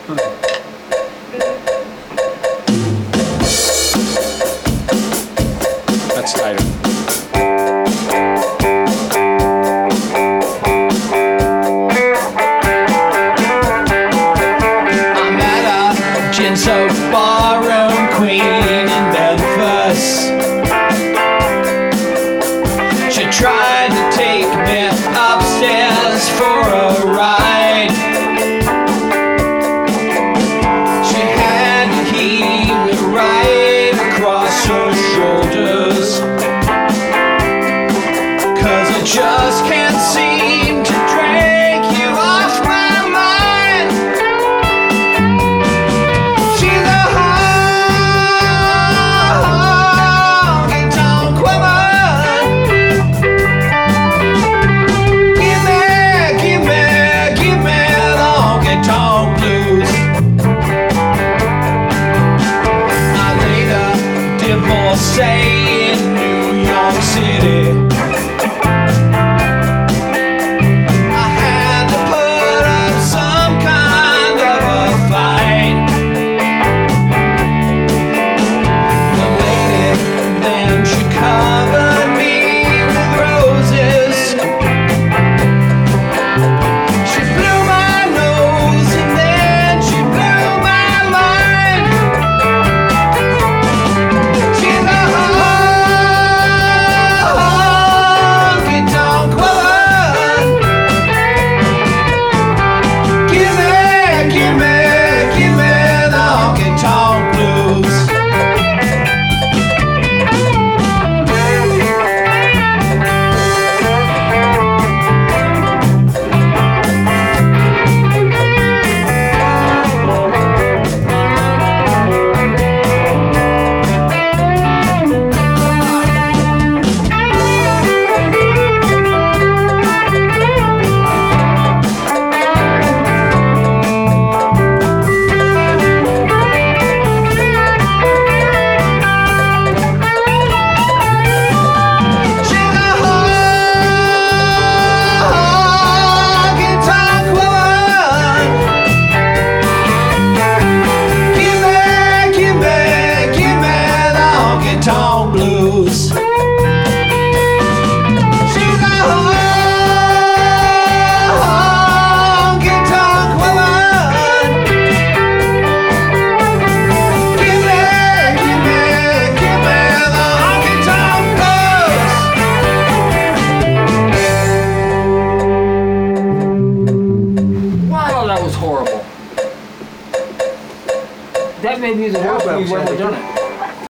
That's tighter. I'm at a gin soaked barroom queen in Memphis. She tried to take me upstairs for a ride. She had to heave me right across her shoulders, 'cause I just can't seem to drag you off my mind. She's a honky-tonk woman. Give me the honky-tonk blues. I later divorcee in New York City. I had to put up some kind of a fight. The lady, then she covered me with roses. She blew my nose and then she blew my mind. She's a honky-tonk woman. Give me the honky-tonk blues. She's a honky-tonk woman. Give me the honky-tonk blues. She's a honky-tonk woman. Give me the honky-tonk blues. Oh, that was horrible. That may be the worst we've ever done it.